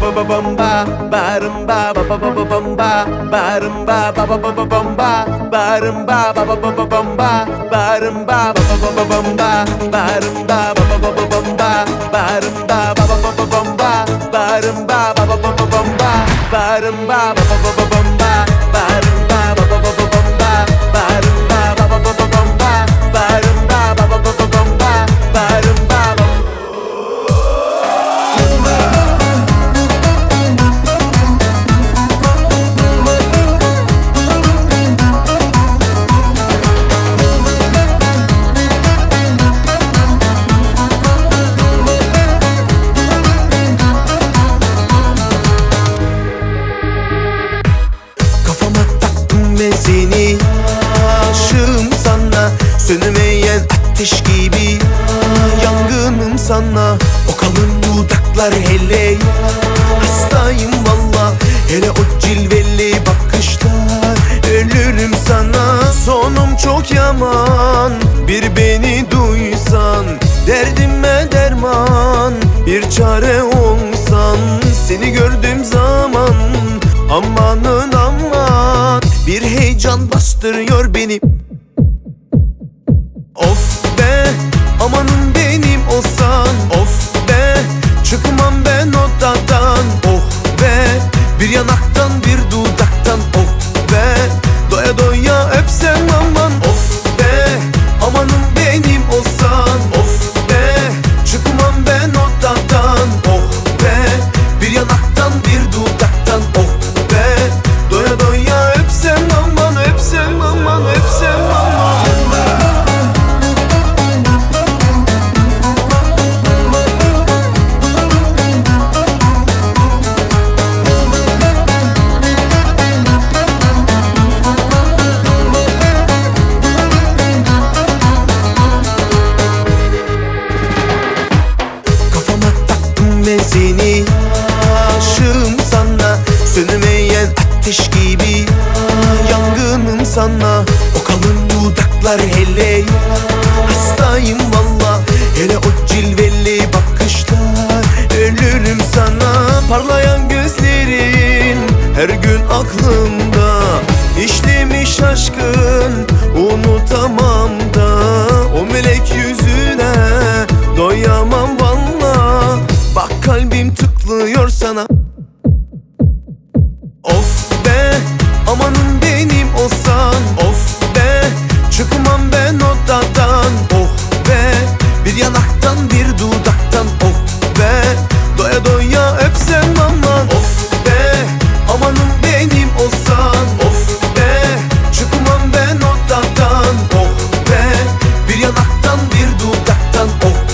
bomba, barumba, bomba, barumba, bomba, barumba, bomba, barumba, bomba, barumba, bomba, barumba, bomba, barumba, bomba, barumba, bomba, barumba, bomba, barumba, bomba, barumba, bomba, barumba. Ben seni aşığım sana, sönmeyen ateş gibi yangınım sana. O kalın dudaklar hele, hastayım valla. Hele o cilveli bakışlar, ölürüm sana. Sonum çok yaman, bir beni duysan, derdime derman, bir çare olsan. Seni gördüğüm zaman amanın aman, bir heyecan bastırıyor beni. Of be, amanın benim olsan. Of be, çıkmam ben odadan. Oh be, bir yanaktan bir dudaktan. Oh be, doya doya öpsem aman. Of be, amanın benim olsan. Of be, çıkmam ben odadan. Oh be, bir yanaktan bir dudaktan. Oh be, doya doya öpsem aman, öpsem aman, öpsem aman. Kafama taktım ben seni aşığım sana, sönmeyen ateş gibi yangınım sana. O kalın dudaklar hele, hastayım valla. Hele o cilveli bakışlar, ölürüm sana. Parlayan gözlerin her gün aklımda, işlemiş aşkın unutamam da. O melek yüzüne doyamam valla, bak kalbim tıklıyor sana. Of be, amanın benim olsan. Of be, çıkmam ben odadan. Oh be, bir yanaktan bir dudaktan. Oh be, doya doya öpsem aman. Of be, amanın benim olsan. Of be, çıkmam ben odadan. Oh be, bir yanaktan bir dudaktan. Oh